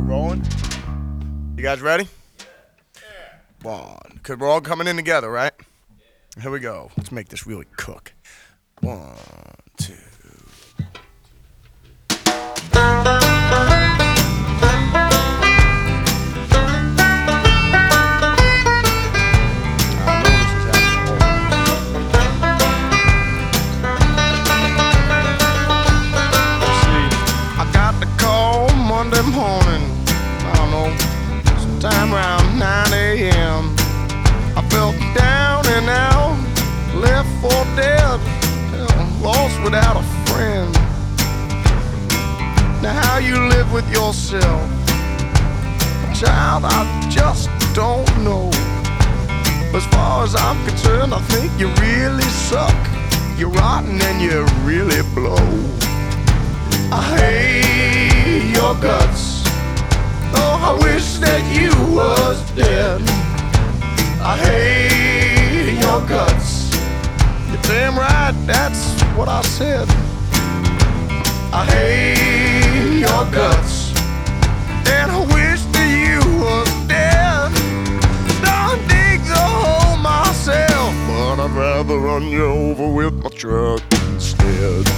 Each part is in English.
Rolling? You guys ready? One. Cause we're all coming in together, right? Here we go. Let's make this really cook. 1, 2. Monday morning, I don't know, sometime around 9 a.m. I felt down and out, left for dead, lost without a friend. Now how you live with yourself, child, I just don't know. As far as I'm concerned, I think you really suck. You're rotten and you really blow. I hate your guts. Oh, I wish that you was dead. I hate your guts. You're damn right, that's what I said. I hate your guts, and I wish that you was dead. Don't dig the hole myself, but I'd rather run you over with my truck instead.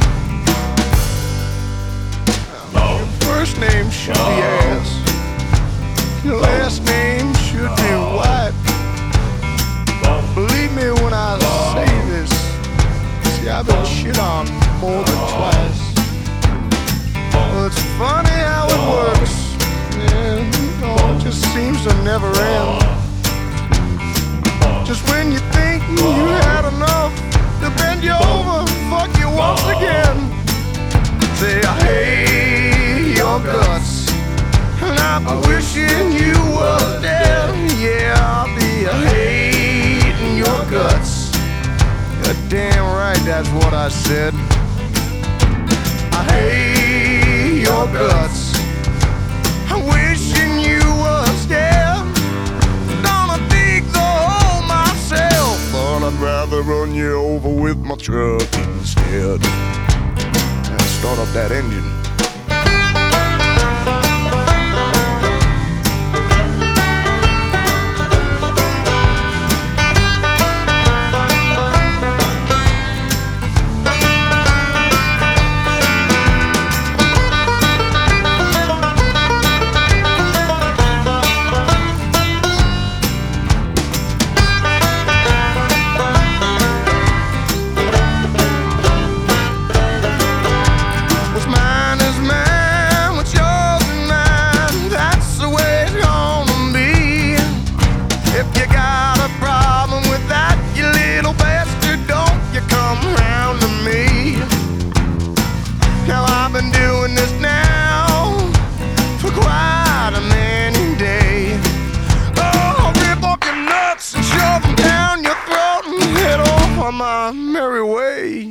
First name should be ass, your last name should be white. Believe me when I say this, see I've been shit on more than twice. Well, it's funny how it works, yeah, it just seems to never end. Just when you think you had enough, they bend you over, fuck you once again. Say I hate your guts, and I'm wishing you was dead. Yeah, I'll be hating your guts. You're damn right, that's what I said. I hate your guts. I'm wishing you was dead. Gonna dig the hole myself, but I'd rather run you over with my truck instead. Start up that engine. My merry way.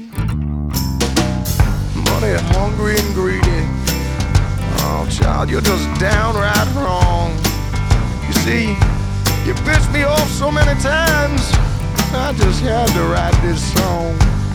Money hungry and greedy. Oh child, you're just downright wrong. You see, you pissed me off so many times, I just had to write this song.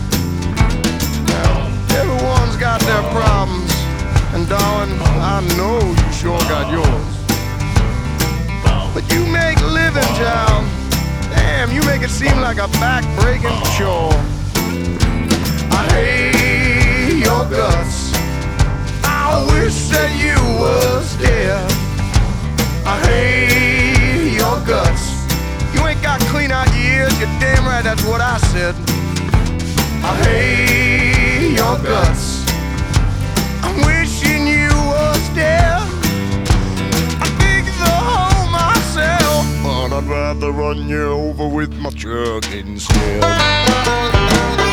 Now, everyone's got their problems, and darling, I know you sure got yours. But you make a living, child. Damn, you make it seem like a back-breaking chore. I hate your guts. I wish that you was dead. I hate your guts. You ain't got clean out ears, you're damn right, that's what I said. I hate your guts. I'm wishing you was dead. I'd rather run you over with my truck instead.